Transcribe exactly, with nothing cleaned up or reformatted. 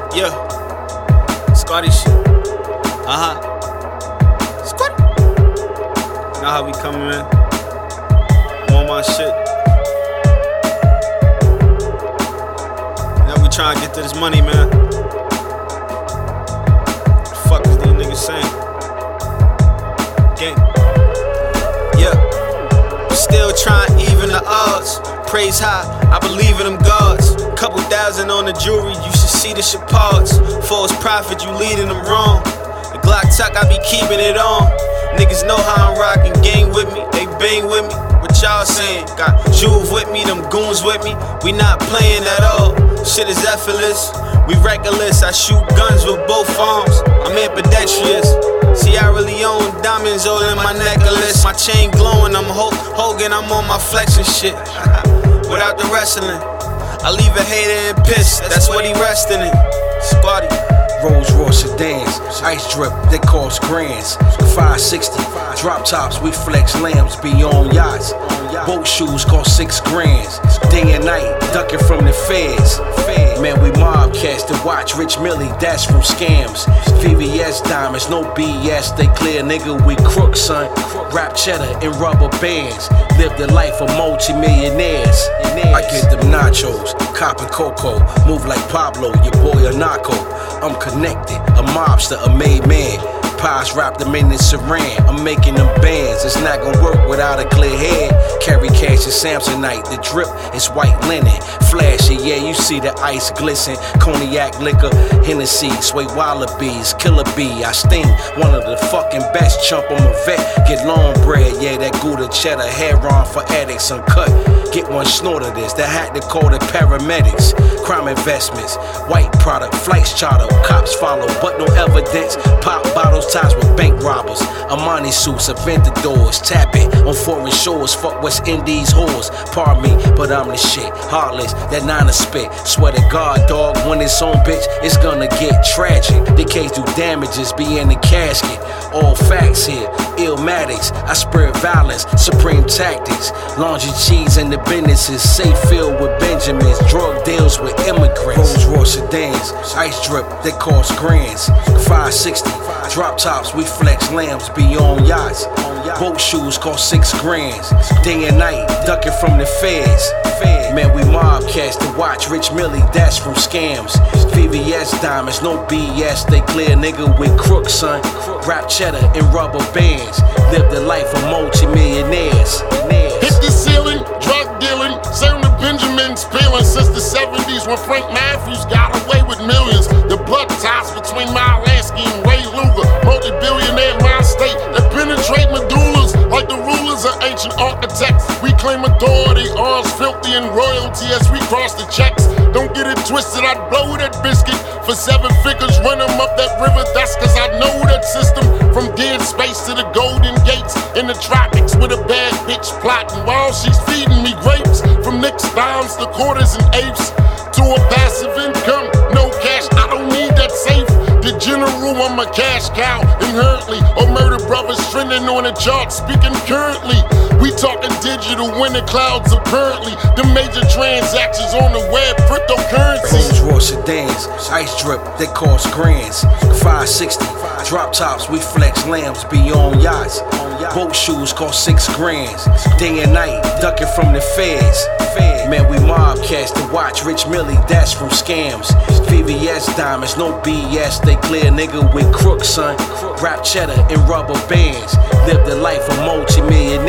Yeah. Scotty shit. Uh-huh. Scotty. Know how we coming, man. I'm on my shit. Now we trying to get to this money, man. What the fuck is these niggas saying? Gang. Yeah. Still trying to even the odds. Praise high, I believe in them gods. Couple thousand on the jewelry, you should see the shit parts. False prophet, you leading them wrong. The Glock tuck, I be keeping it on. Niggas know how I'm rocking, gang with me, they bang with me. What y'all saying? Got Juve with me, them goons with me. We not playing at all. Shit is effortless, we reckless. I shoot guns with both arms, I'm ambidextrous. See, I really own diamonds all in my necklace. My chain glowing, I'm Hulk Hogan, I'm on my flexion shit. Without the wrestling, I leave a hater and piss, that's what he resting in. Squatty. Rolls Royce sedans, ice drip, they cost grands. five sixty, drop tops, we flex lambs, be on yachts. Boat shoes cost six grands. Day and night, ducking from the feds. Man, we mob cats to watch Rich Millie, that's from scams. V V S diamonds, no B S, they clear, nigga, we crook, son. Rap cheddar in rubber bands, live the life of multi-millionaires. I get them nachos, cop and cocoa, move like Pablo, your boy a narco. I'm connected, a mobster, a made man. Pies wrap them in the saran, I'm making them bands. It's not gonna work without a clear head. Carry cash is Samsonite, the drip is white linen. Flashy, yeah, you see the ice glisten. Cognac liquor, Hennessy, sway wallabies, killer bee. I sting, one of the fucking best. Chump, I'm a vet, get long bread. Yeah, that Gouda cheddar, hair on for addicts, uncut. Get one snort of this, that had to call the paramedics. Crime investments, white product, flights charter, cops follow, but no evidence. Pop bottles, ties with bank robbers. Armani suits, Aventadors, tapping on foreign shores. Fuck West Indies whores. Pardon me, but I'm the shit. Heartless, that niner spit. Swear to God, dog, when it's on, bitch, it's gonna get tragic. The case do damages, be in the casket. All facts here, illmatics. I spread violence, supreme tactics. Laundry cheese and the businesses, safe filled with Benjamins. Drug deals with immigrants. Rolls Royce sedans, ice drip, they cost grands. five sixty, drop tops, we flex lambs, be on yachts. Boat shoes cost six grands. Day and night, ducking from the feds. Man, we mob cats to watch Rich Millie, that's from scams. V V S diamonds, no B S, they clear, nigga, with crook, son. Rap cheddar in rubber bands, live the life of multi-millionaires. Hit the ceiling, drug dealing, serving the Benjamins, peeling since the seventies when Frank Matthews got away with millions. The blood ties between Myles Lansky and Ray Luger, multi-billionaire mind state that penetrate medullas like the rulers of ancient architects. We claim authority, ours filthy and royalty as we cross the checks. Don't get it twisted, I'd blow that biscuit for seven figures, run them up that river. That's cause I know that system. From dead space to the golden gates in the tropics with a bad bitch plotting while she's feeding me grapes. From nicks, dimes to quarters and apes to a passive income, no cash, I don't need that safe. The general, I'm a cash cow inherently, or murder brothers trending on the charts. Speaking currently, we talking digital when the clouds are currently the major transactions on the web, cryptocurrencies. Rolls Royce sedans, ice drip, they cost grands. five sixty, drop tops, we flex lambs, be on yachts. Boat shoes cost six grands. Day and night, ducking from the feds. Man, we mob cats to watch Rich Millie, that's from scams. V V S diamonds, no B S, they clear, nigga, with crook, son. Rap cheddar in rubber bands, live the life of multi-millionaires.